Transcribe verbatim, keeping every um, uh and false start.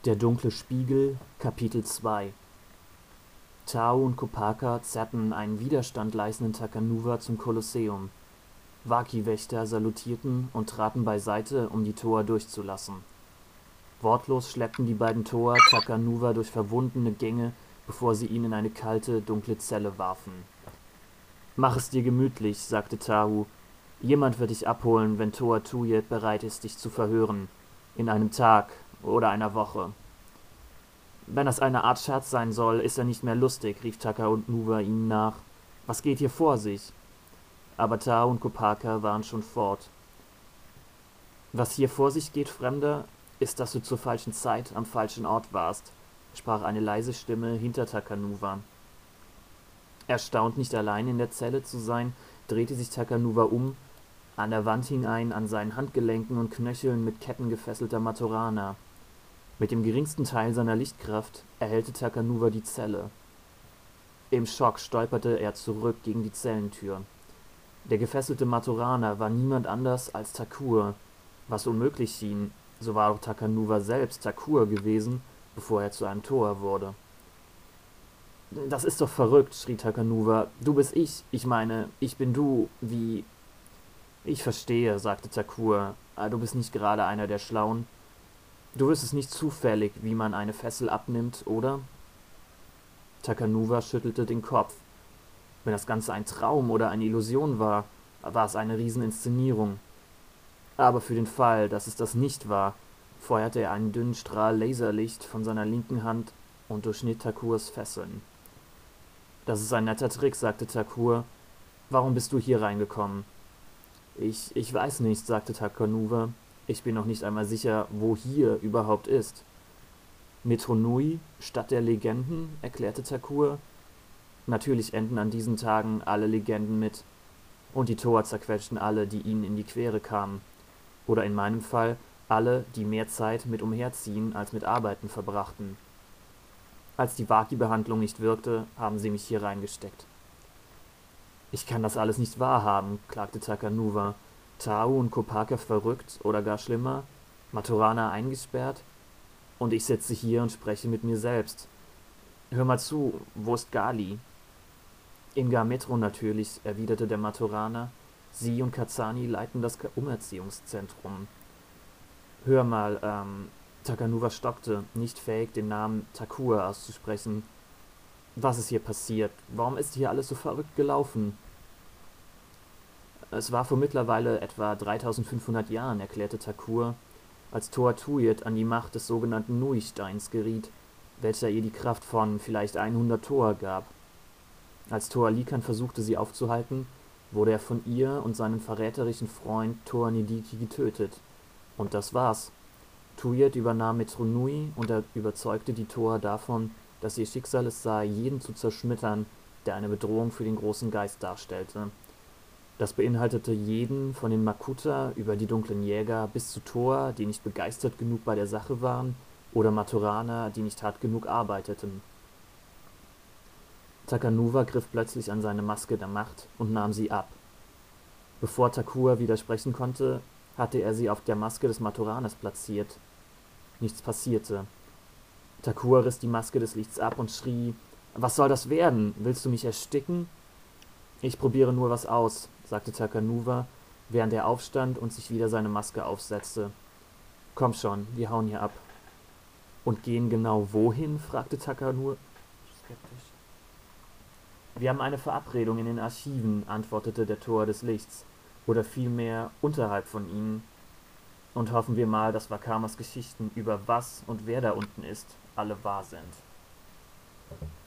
Der dunkle Spiegel, Kapitel zwei. Tao und Kopaka zerrten einen Widerstand leistenden Takanuva zum Kolosseum. Waki-Wächter salutierten und traten beiseite, um die Toa durchzulassen. Wortlos schleppten die beiden Toa Takanuva durch verwundene Gänge, bevor sie ihn in eine kalte, dunkle Zelle warfen. »Mach es dir gemütlich«, sagte Tao. »Jemand wird dich abholen, wenn Toa Tuyet bereit ist, dich zu verhören. In einem Tag oder einer Woche.« »Wenn das eine Art Scherz sein soll, ist er nicht mehr lustig«, rief Takanuva ihnen nach. »Was geht hier vor sich?« Aber Tao und Kopaka waren schon fort. »Was hier vor sich geht, Fremder, ist, dass du zur falschen Zeit am falschen Ort warst«, sprach eine leise Stimme hinter Takanuva. Erstaunt, nicht allein in der Zelle zu sein, drehte sich Takanuva um. An der Wand hing ein an seinen Handgelenken und Knöcheln mit Ketten gefesselter Maturana. Mit dem geringsten Teil seiner Lichtkraft erhellte Takanuva die Zelle. Im Schock stolperte er zurück gegen die Zellentür. Der gefesselte Maturana war niemand anders als Takur. Was unmöglich schien, so war auch Takanuva selbst Takur gewesen, bevor er zu einem Toa wurde. »Das ist doch verrückt«, schrie Takanuva. »Du bist ich, ich meine, ich bin du, wie...« »Ich verstehe«, sagte Takur, »aber du bist nicht gerade einer der Schlauen. Du wüsstest nicht zufällig, wie man eine Fessel abnimmt, oder?« Takanuva schüttelte den Kopf. Wenn das Ganze ein Traum oder eine Illusion war, war es eine Rieseninszenierung. Aber für den Fall, dass es das nicht war, feuerte er einen dünnen Strahl Laserlicht von seiner linken Hand und durchschnitt Takurs Fesseln. »Das ist ein netter Trick«, sagte Takur. »Warum bist du hier reingekommen?« »Ich, ich weiß nicht«, sagte Takanuva. »Ich bin noch nicht einmal sicher, wo hier überhaupt ist.« »Metronui, Stadt der Legenden«, erklärte Takur. »Natürlich enden an diesen Tagen alle Legenden mit. Und die Toa zerquetschten alle, die ihnen in die Quere kamen. Oder in meinem Fall alle, die mehr Zeit mit Umherziehen als mit Arbeiten verbrachten. Als die Waki-Behandlung nicht wirkte, haben sie mich hier reingesteckt.« »Ich kann das alles nicht wahrhaben«, klagte Takanuva. »Tao und Kopaka verrückt oder gar schlimmer, Maturana eingesperrt, und ich sitze hier und spreche mit mir selbst. Hör mal zu, wo ist Gali?« »In Gar-Metro natürlich«, erwiderte der Maturana. »Sie und Kazani leiten das Umerziehungszentrum.« »Hör mal, ähm...« Takanuva stockte, nicht fähig, den Namen Takur auszusprechen. »Was ist hier passiert? Warum ist hier alles so verrückt gelaufen?« »Es war vor mittlerweile etwa dreitausendfünfhundert Jahren«, erklärte Takur, »als Toa Tuyet an die Macht des sogenannten Nui-Steins geriet, welcher ihr die Kraft von vielleicht hundert Toa gab. Als Toa Likan versuchte, sie aufzuhalten, wurde er von ihr und seinem verräterischen Freund Toa Nidiki getötet. Und das war's. Tuyet übernahm Metronui und er überzeugte die Toa davon, dass ihr Schicksal es sei, jeden zu zerschmettern, der eine Bedrohung für den großen Geist darstellte. Das beinhaltete jeden, von den Makuta über die dunklen Jäger bis zu Toa, die nicht begeistert genug bei der Sache waren, oder Maturana, die nicht hart genug arbeiteten.« Takanuva griff plötzlich an seine Maske der Macht und nahm sie ab. Bevor Takur widersprechen konnte, hatte er sie auf der Maske des Maturanas platziert. Nichts passierte. Takur riss die Maske des Lichts ab und schrie: »Was soll das werden? Willst du mich ersticken?« »Ich probiere nur was aus«, sagte Takanuva, während er aufstand und sich wieder seine Maske aufsetzte. »Komm schon, wir hauen hier ab.« »Und gehen genau wohin?«, fragte Takanuva skeptisch. »Wir haben eine Verabredung in den Archiven«, antwortete der Tor des Lichts, »oder vielmehr unterhalb von ihnen. Und hoffen wir mal, dass Wakamas Geschichten über was und wer da unten ist, alle wahr sind.«